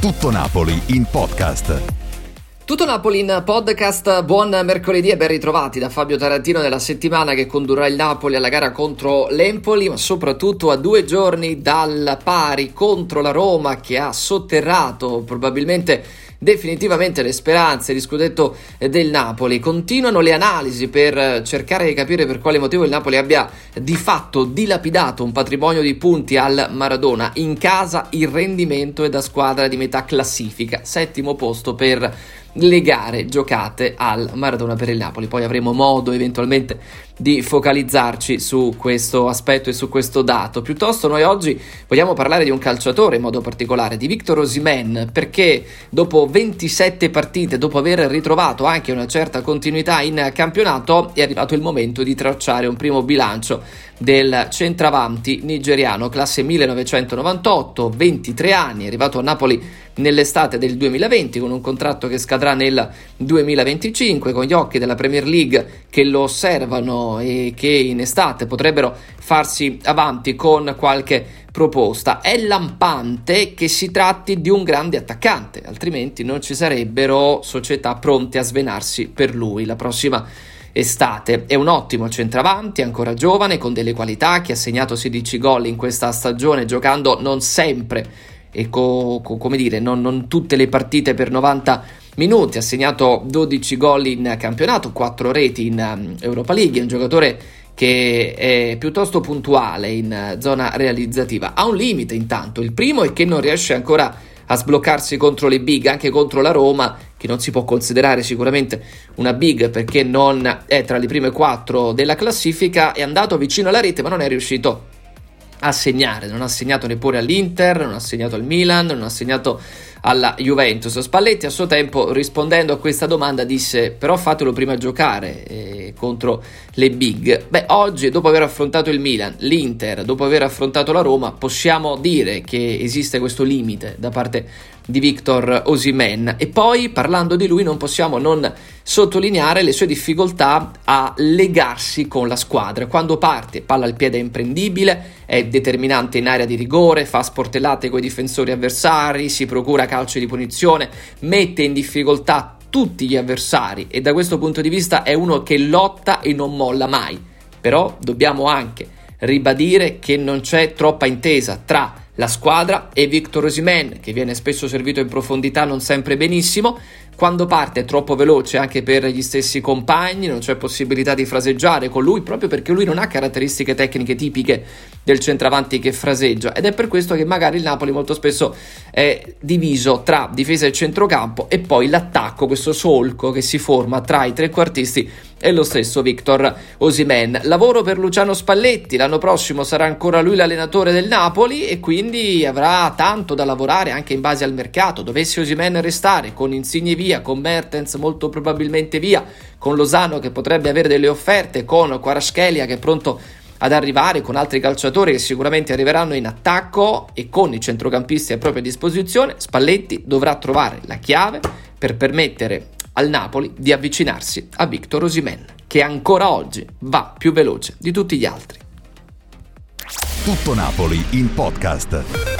Tutto Napoli in podcast. Tutto Napoli in podcast, buon mercoledì e ben ritrovati da Fabio Tarantino nella settimana che condurrà il Napoli alla gara contro l'Empoli, ma soprattutto a 2 giorni dal pari contro la Roma che ha sotterrato probabilmente definitivamente le speranze di scudetto del Napoli. Continuano le analisi per cercare di capire per quale motivo il Napoli abbia di fatto dilapidato un patrimonio di punti al Maradona. In casa il rendimento è da squadra di metà classifica, 7° posto per le gare giocate al Maradona per il Napoli. Poi avremo modo eventualmente di focalizzarci su questo aspetto e su questo dato. Piuttosto noi oggi vogliamo parlare di un calciatore in modo particolare, di Victor Osimhen, perché dopo 27 partite, dopo aver ritrovato anche una certa continuità in campionato, è arrivato il momento di tracciare un primo bilancio del centravanti nigeriano, classe 1998, 23 anni, è arrivato a Napoli nell'estate del 2020 con un contratto che scadrà nel 2025, con gli occhi della Premier League che lo osservano e che in estate potrebbero farsi avanti con qualche proposta. È lampante che si tratti di un grande attaccante, altrimenti non ci sarebbero società pronte a svenarsi per lui la prossima estate. È un ottimo centravanti, ancora giovane, con delle qualità, che ha segnato 16 gol in questa stagione giocando non sempre e come dire, non tutte le partite per 90 minuti, ha segnato 12 gol in campionato, 4 reti in Europa League, è un giocatore che è piuttosto puntuale in zona realizzativa. Ha un limite intanto, il primo è che non riesce ancora a sbloccarsi contro le big, anche contro la Roma, che non si può considerare sicuramente una big perché non è tra le prime 4 della classifica. È andato vicino alla rete ma non è riuscito a segnare, non ha segnato neppure all'Inter, non ha segnato al Milan, non ha segnato alla Juventus. Spalletti a suo tempo, rispondendo a questa domanda, disse: però fatelo prima giocare contro le big. Oggi, dopo aver affrontato il Milan, l'Inter, dopo aver affrontato la Roma, possiamo dire che esiste questo limite da parte di Victor Osimhen. E poi, parlando di lui, non possiamo non sottolineare le sue difficoltà a legarsi con la squadra. Quando parte, palla al piede è imprendibile, è determinante in area di rigore, fa sportellate coi difensori avversari, si procura calci di punizione, mette in difficoltà tutti gli avversari e da questo punto di vista è uno che lotta e non molla mai. Però dobbiamo anche ribadire che non c'è troppa intesa tra la squadra e Victor Osimhen, che viene spesso servito in profondità non sempre benissimo. Quando parte è troppo veloce anche per gli stessi compagni, non c'è possibilità di fraseggiare con lui proprio perché lui non ha caratteristiche tecniche tipiche del centravanti che fraseggia, ed è per questo che magari il Napoli molto spesso è diviso tra difesa e centrocampo e poi l'attacco, questo solco che si forma tra i trequartisti e lo stesso Victor Osimhen. Lavoro per Luciano Spalletti, l'anno prossimo sarà ancora lui l'allenatore del Napoli e quindi avrà tanto da lavorare anche in base al mercato. Dovesse Osimhen restare, con Insigne via, con Mertens molto probabilmente via, con Lozano che potrebbe avere delle offerte, con Kvaratskhelia che è pronto ad arrivare, con altri calciatori che sicuramente arriveranno in attacco e con i centrocampisti a propria disposizione, Spalletti dovrà trovare la chiave per permettere al Napoli di avvicinarsi a Victor Osimhen, che ancora oggi va più veloce di tutti gli altri. Tutto Napoli in podcast.